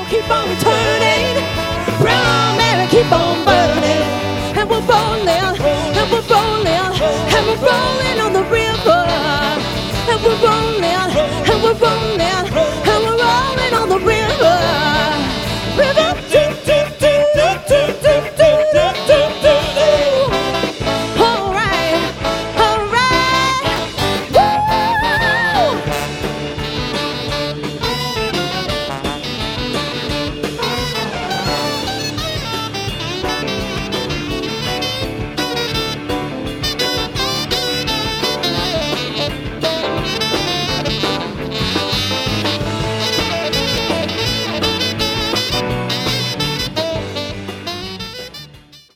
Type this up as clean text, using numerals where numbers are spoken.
keep on turning. Brown Mary keep on burning. And we're rolling, and we're rolling, and we're rolling on the river. And we're rolling.